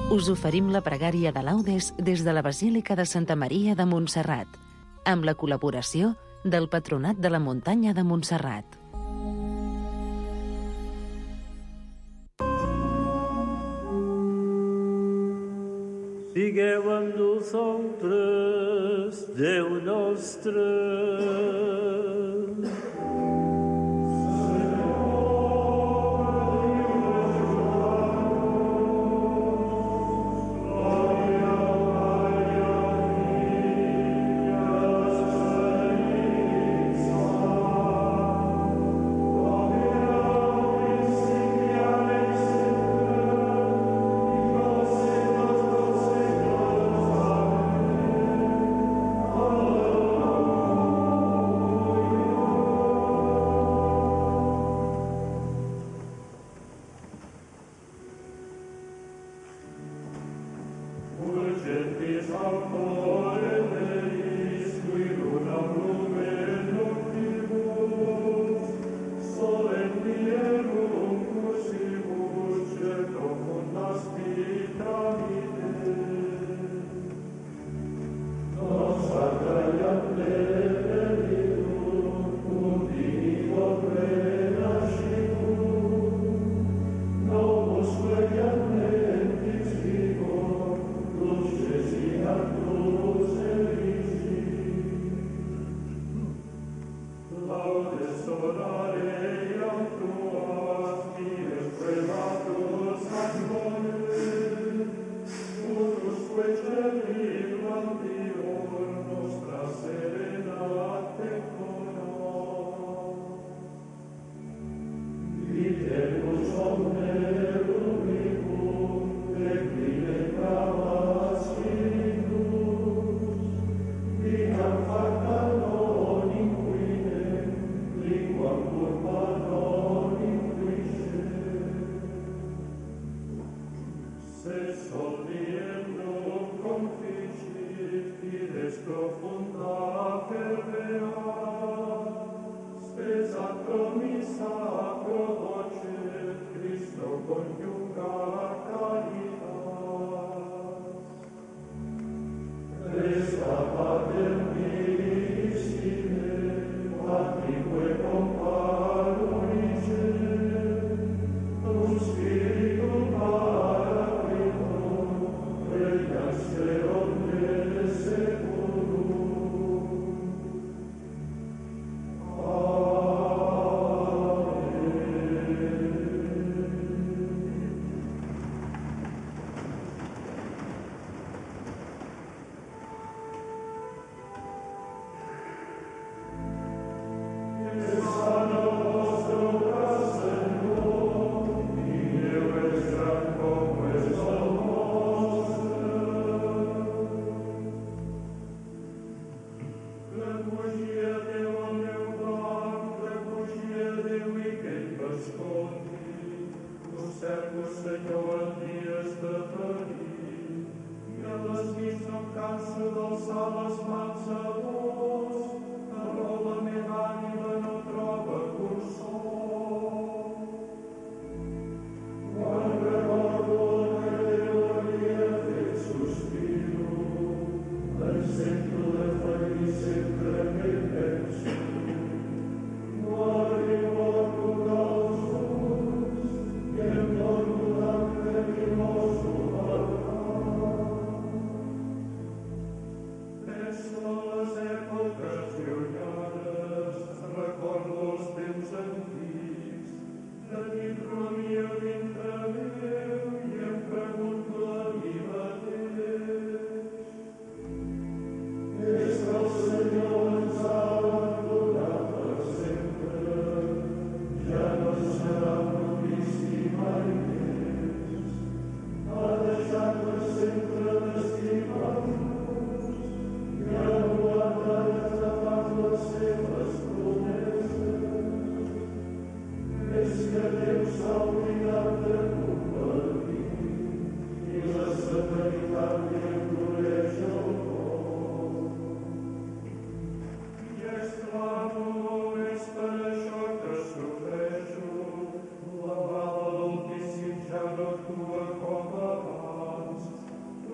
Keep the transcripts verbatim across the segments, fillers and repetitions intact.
us oferim la pregària de laudes des de la Basílica de Santa Maria de Montserrat, amb la col·laboració del Patronat de la Muntanya de Montserrat. Sigueu amb nosaltres, Déu nostre.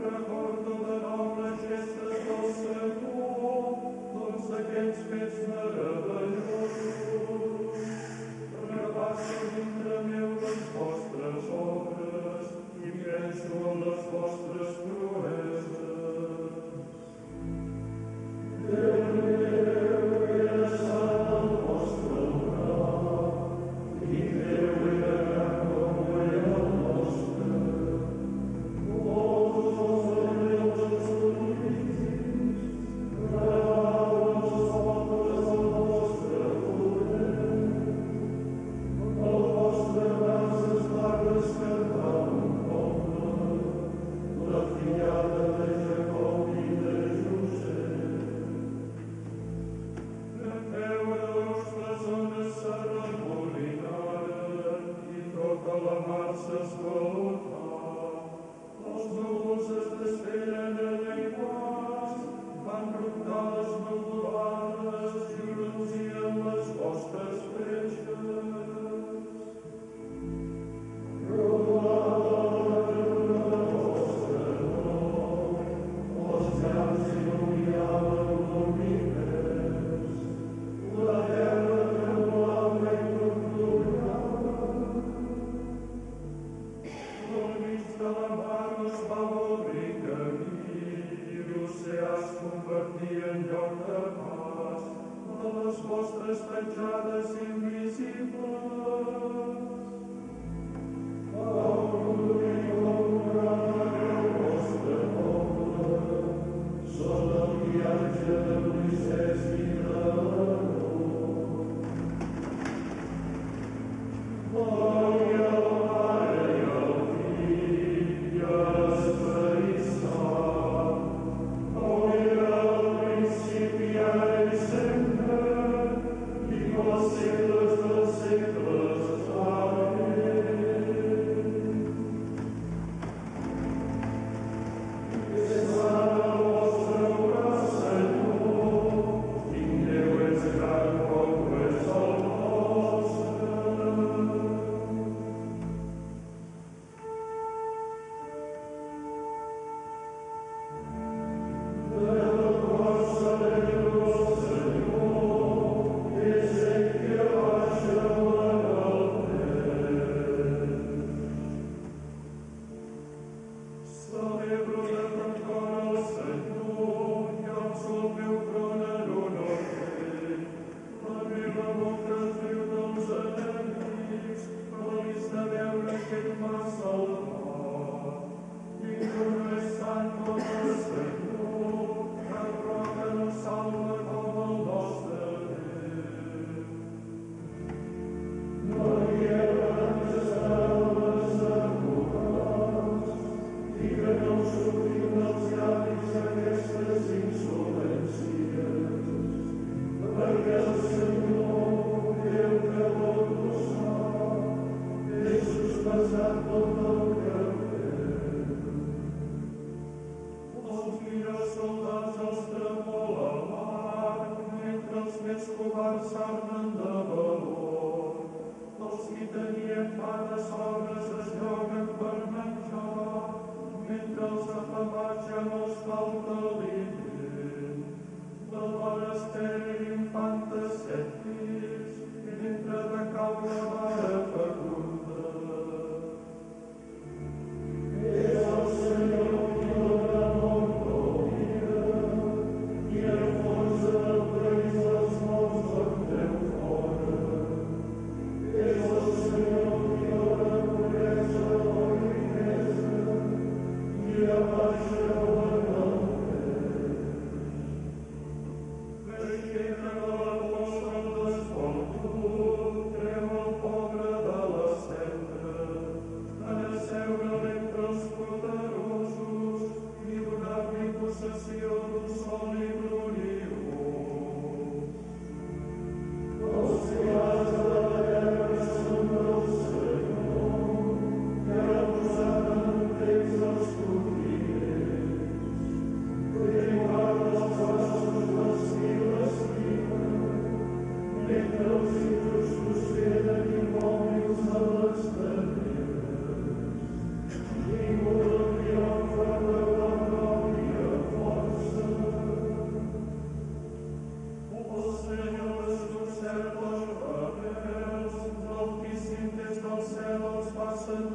Pobre de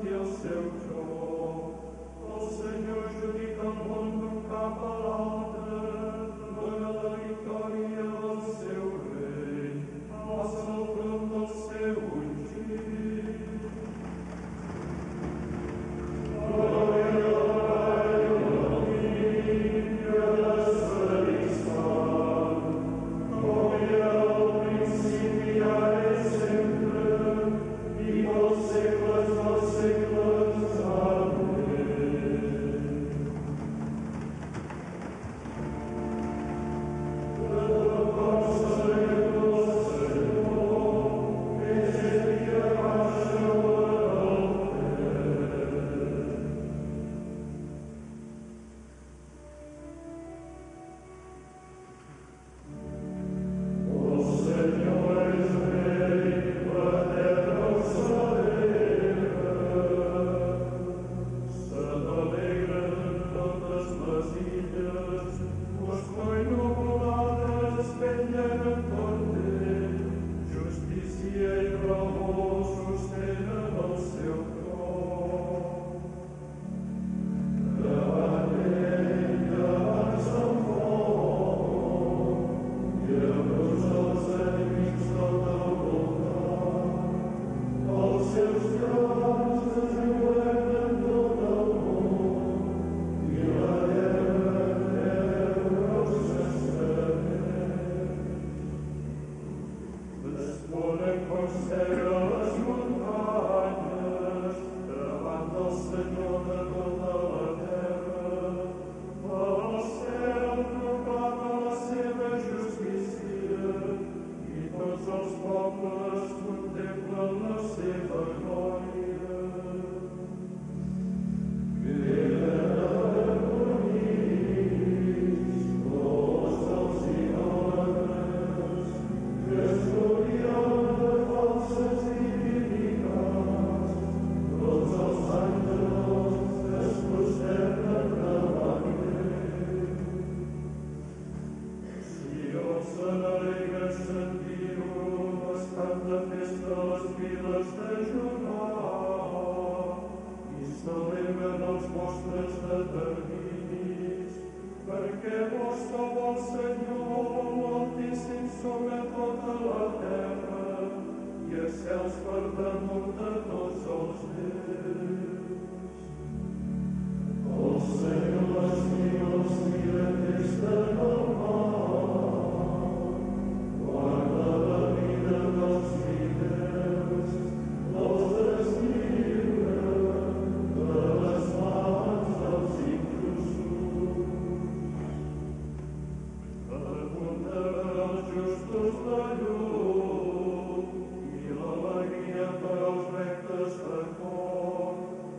Justus la llum i l'alegria per als rectes de cor.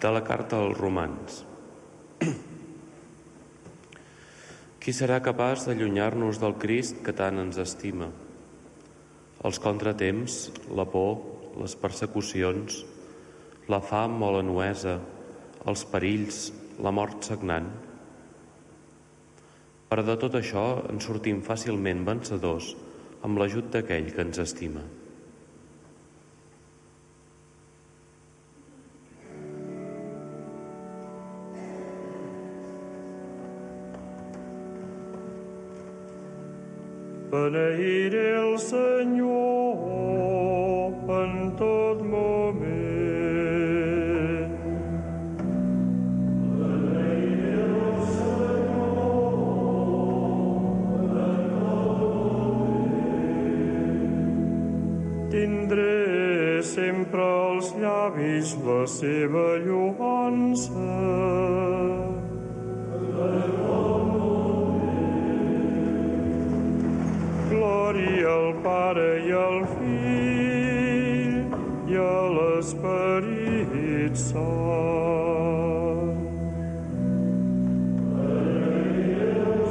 De la carta als Romans. Qui serà capaç d'allunyar-nos del Crist que tant ens estima? Els contratemps, la por, les persecucions, la fam o la nuesa, els perills, la mort sagnant. Però de tot això en sortim fàcilment vencedors amb l'ajut d'aquell que ens estima. Beneiré el Senyor en tot moment. Beneiré el Senyor en tot moment. Tindré sempre als llavis la seva lloança. Glòria al Pare i al Fill i a l'Esperit Sant. Beneiré el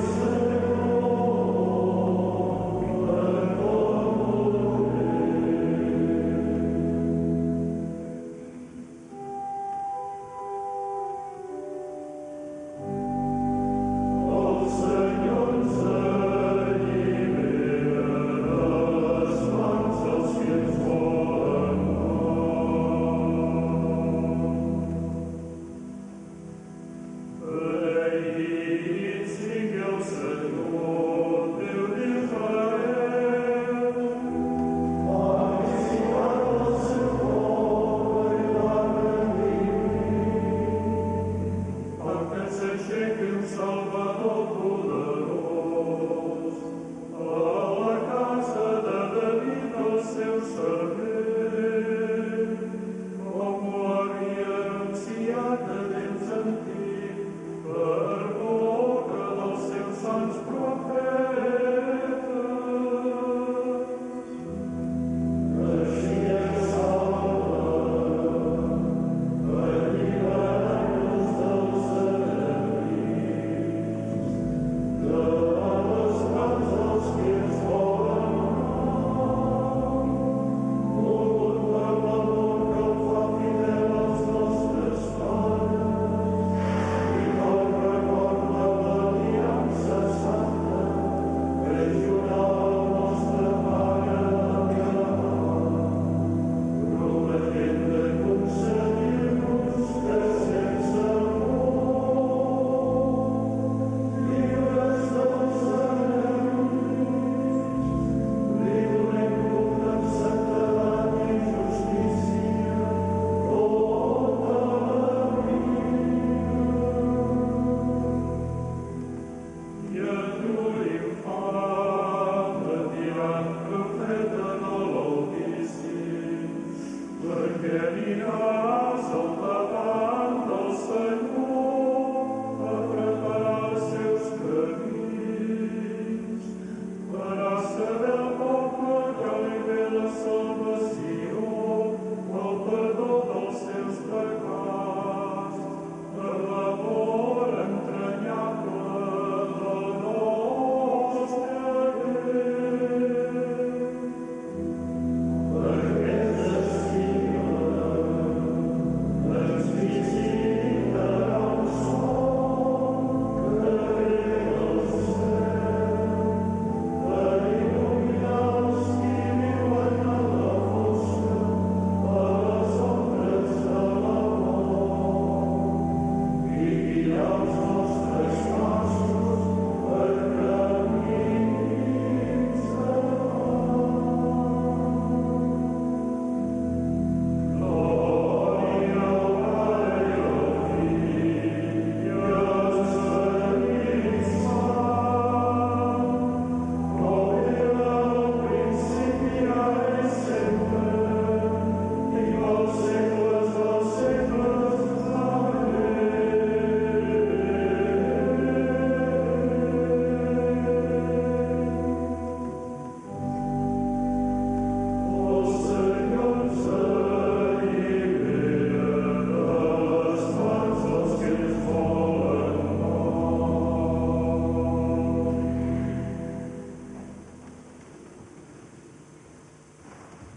Senyor en tot moment. El Senyor ens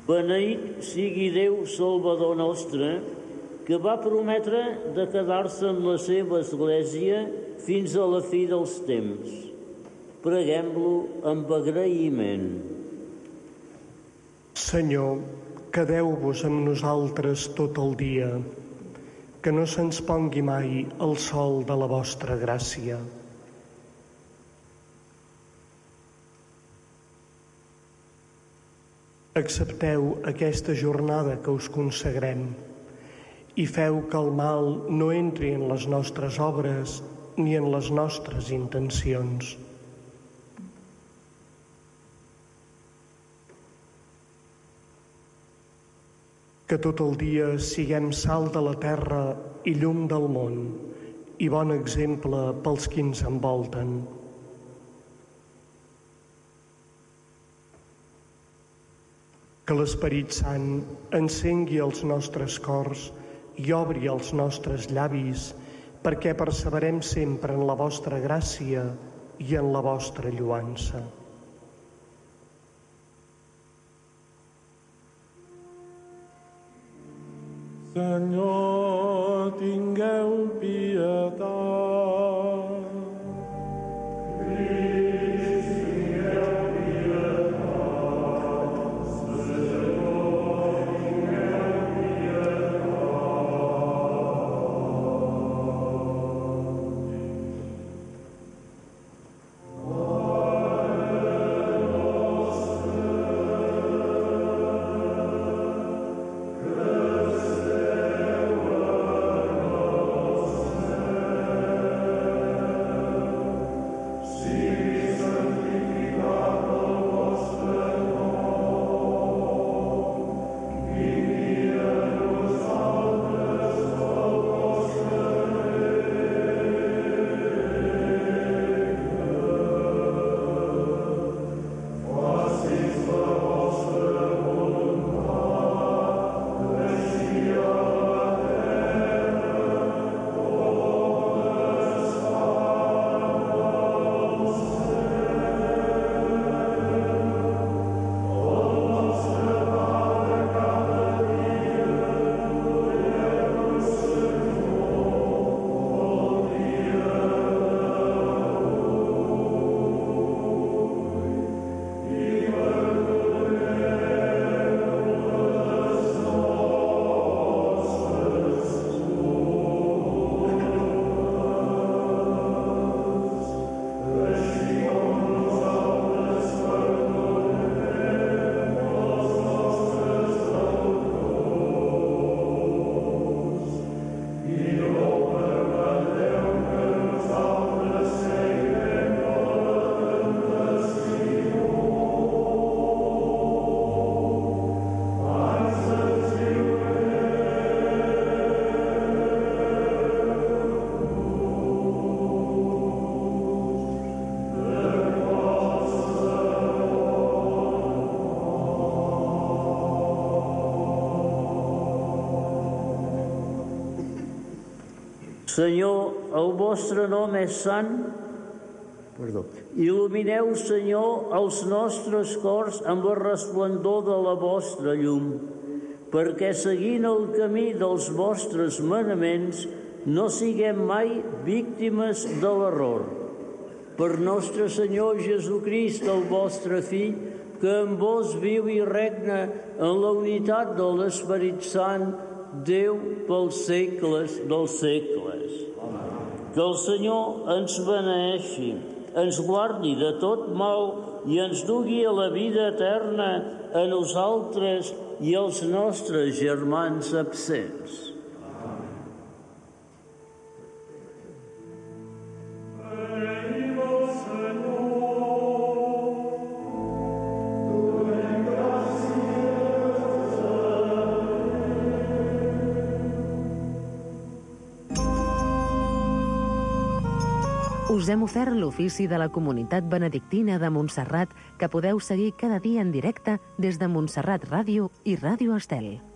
Beneït sigui Déu Salvador nostre, que va prometre de quedar-se en la seva església fins a la fi dels temps. Preguem-lo amb agraïment. Senyor, quedeu-vos amb nosaltres tot el dia, que no se'ns pongui mai el sol de la vostra gràcia. Accepteu aquesta jornada que us consagrem i feu que el mal no entri en les nostres obres ni en les nostres intencions. Que tot el dia siguem sal de la terra i llum del món i bon exemple pels qui ens envolten. Que l'Esperit Sant encengui els nostres cors i obri els nostres llavis perquè perseverem sempre en la vostra gràcia i en la vostra lloança. Senyor, tingueu pietat. Senyor, el vostre nom és sant. Perdó. Il·lumineu, Senyor, els nostres cors amb el resplendor de la vostra llum, perquè seguint el camí dels vostres manaments no siguem mai víctimes de l'error. Per nostre Senyor Jesucrist, el vostre Fill, que amb vos viu i regna en la unitat de l'Esperit Sant, Déu pels segles dels segles. Que el Senyor ens beneeixi, ens guardi de tot mal i ens dugui a la vida eterna a nosaltres i als nostres germans absents. Us hem ofert l'ofici de la Comunitat Benedictina de Montserrat, que podeu seguir cada dia en directe des de Montserrat Ràdio i Ràdio Estel.